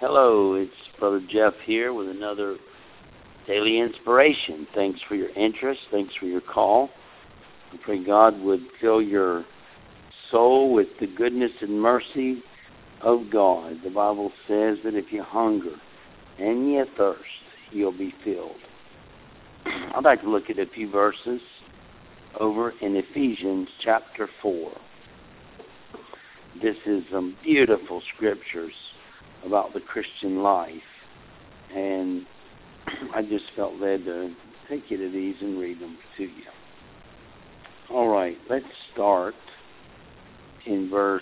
Hello, it's Brother Jeff here with another daily inspiration. Thanks for your interest. Thanks for your call. I pray God would fill your soul with the goodness and mercy of God. The Bible says that if you hunger and you thirst, you'll be filled. I'd like to look at a few verses over in Ephesians chapter 4. This is some beautiful scriptures about the Christian life, and I just felt led to take you to these and read them to you. All right, let's start in verse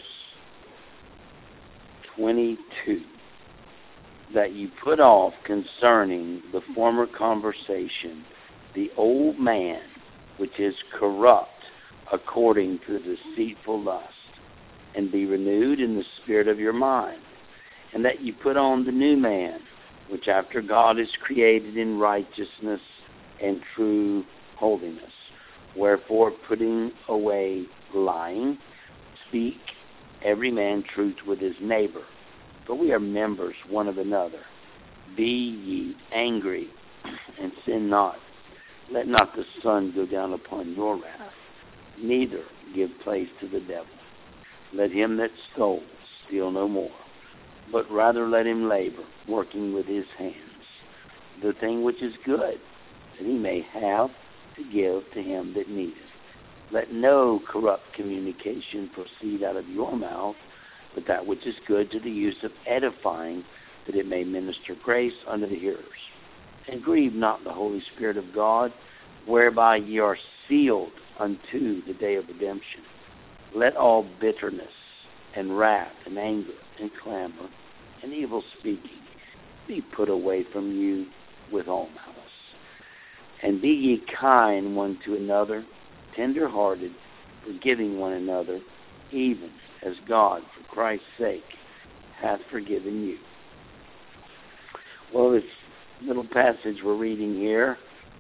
22. That you put off concerning the former conversation the old man, which is corrupt according to the deceitful lust, and be renewed in the spirit of your mind, and that you put on the new man, which after God is created in righteousness and true holiness. Wherefore, putting away lying, speak every man truth with his neighbor, for we are members one of another. Be ye angry, and sin not. Let not the sun go down upon your wrath, neither give place to the devil. Let him that stole steal no more, but rather let him labor, working with his hands, the thing which is good, that he may have to give to him that needeth. Let no corrupt communication proceed out of your mouth, but that which is good to the use of edifying, that it may minister grace unto the hearers. And grieve not the Holy Spirit of God, whereby ye are sealed unto the day of redemption. Let all bitterness and wrath and anger and clamor and evil speaking be put away from you with all malice. And be ye kind one to another, tender-hearted, forgiving one another, even as God, for Christ's sake, hath forgiven you. Well, this little passage we're reading here,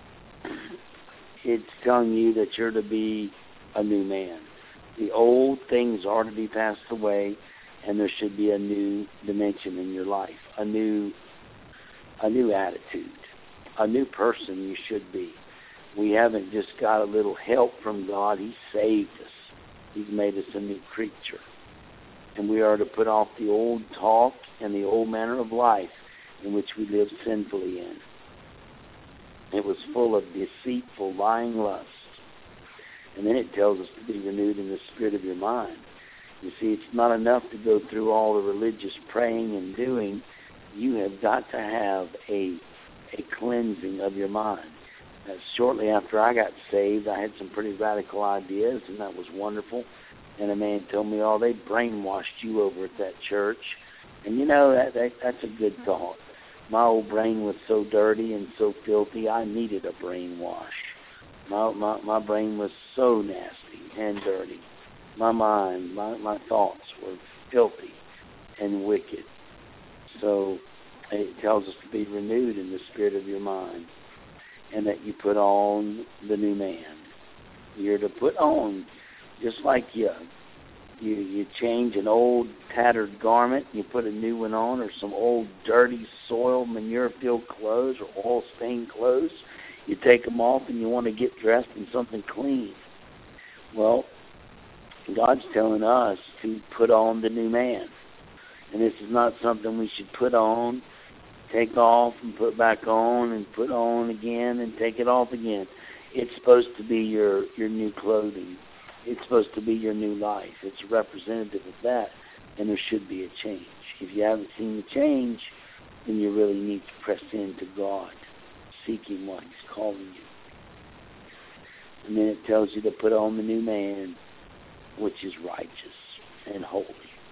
it's telling you that you're to be a new man. The old things are to be passed away, and there should be a new dimension in your life, a new attitude, a new person you should be. We haven't just got a little help from God. He saved us. He's made us a new creature. And we are to put off the old talk and the old manner of life in which we lived sinfully in. It was full of deceitful, lying lust. And then it tells us to be renewed in the spirit of your mind. You see, it's not enough to go through all the religious praying and doing. You have got to have a cleansing of your mind. Shortly after I got saved, I had some pretty radical ideas, and that was wonderful. And a man told me, oh, they brainwashed you over at that church. And you know, that's a good thought. My old brain was so dirty and so filthy, I needed a brainwash. My brain was so nasty and dirty. My mind, my thoughts were filthy and wicked. So it tells us to be renewed in the spirit of your mind, and that you put on the new man. You're to put on, just like you change an old tattered garment, you put a new one on, or some old dirty soil manure-filled clothes or oil-stained clothes. You take them off and you want to get dressed in something clean. Well, God's telling us to put on the new man. And this is not something we should put on, take off and put back on and put on again and take it off again. It's supposed to be your new clothing. It's supposed to be your new life. It's representative of that, and there should be a change. If you haven't seen the change, then you really need to press into God, seeking what He's calling you. And then it tells you to put on the new man, which is righteous and holy.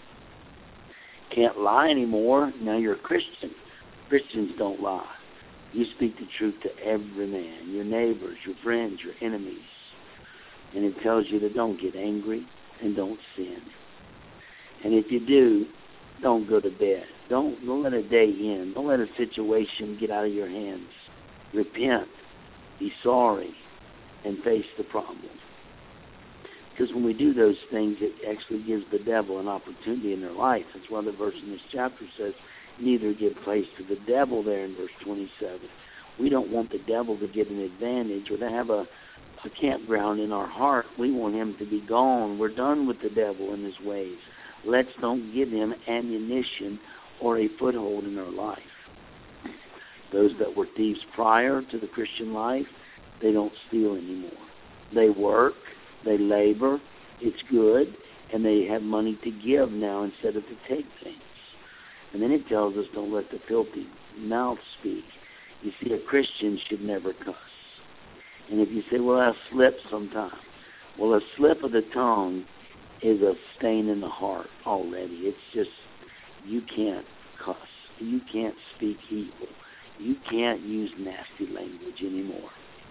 Can't lie anymore. Now you're a Christian. Christians don't lie. You speak the truth to every man, your neighbors, your friends, your enemies. And it tells you to don't get angry and don't sin. And if you do, don't go to bed. Don't let a day end. Don't let a situation get out of your hands. Repent, be sorry, and face the problem. Because when we do those things, it actually gives the devil an opportunity in their life. That's why the verse in this chapter says, neither give place to the devil there in verse 27. We don't want the devil to get an advantage or to have a campground in our heart. We want him to be gone. We're done with the devil and his ways. Let's don't give him ammunition or a foothold in our life. Those that were thieves prior to the Christian life, they don't steal anymore. They work, they labor, it's good, and they have money to give now instead of to take things. And then it tells us don't let the filthy mouth speak. You see, a Christian should never cuss. And if you say, well, I slip sometime. Well, a slip of the tongue is a stain in the heart already. It's just, you can't cuss. You can't speak evil. You can't use nasty language anymore.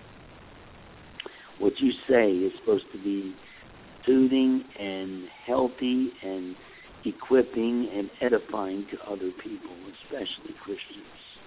What you say is supposed to be soothing and healthy and equipping and edifying to other people, especially Christians.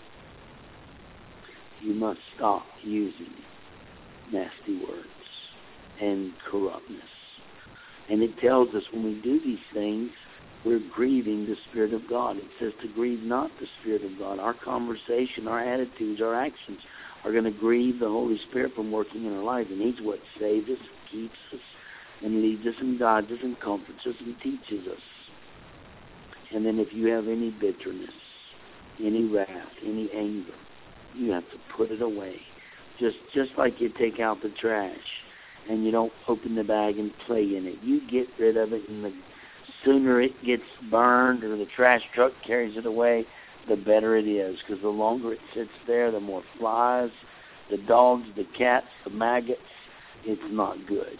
You must stop using nasty words and corruptness. And it tells us when we do these things, we're grieving the Spirit of God. It says to grieve not the Spirit of God. Our conversation, our attitudes, our actions are going to grieve the Holy Spirit from working in our lives. And He's what saves us, keeps us, and leads us and guides us and comforts us and teaches us. And then if you have any bitterness, any wrath, any anger, you have to put it away. Just like you take out the trash and you don't open the bag and play in it. You get rid of it, and the sooner it gets burned or the trash truck carries it away, the better it is. Because the longer it sits there, the more flies, the dogs, the cats, the maggots, it's not good.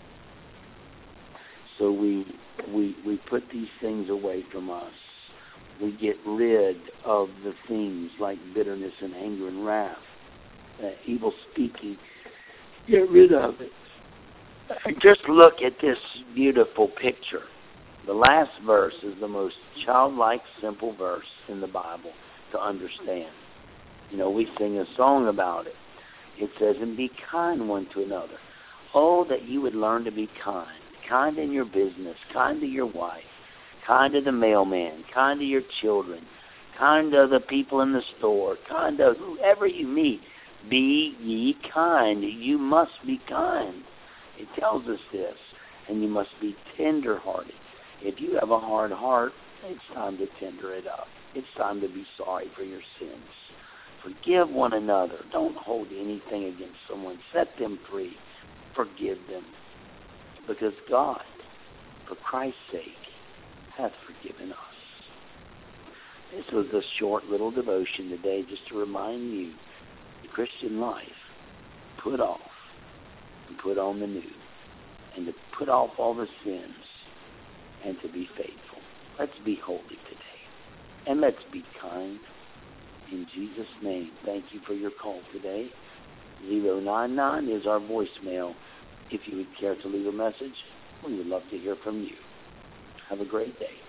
So we put these things away from us. We get rid of the things like bitterness and anger and wrath, evil speaking. Get rid of it. Just look at this beautiful picture. The last verse is the most childlike, simple verse in the Bible to understand. You know, we sing a song about it. It says, and be kind one to another. Oh, that you would learn to be kind. Kind in your business, kind to your wife, kind to the mailman, kind to your children, kind to the people in the store, kind to whoever you meet. Be ye kind. You must be kind. It tells us this. And you must be tender-hearted. If you have a hard heart, it's time to tender it up. It's time to be sorry for your sins. Forgive one another. Don't hold anything against someone. Set them free. Forgive them. Because God, for Christ's sake, hath forgiven us. This was a short little devotion today just to remind you the Christian life, put off and put on the new, and to put off all the sins and to be faithful. Let's be holy today, and let's be kind. In Jesus' name, thank you for your call today. 099 is our voicemail. If you would care to leave a message, we would love to hear from you. Have a great day.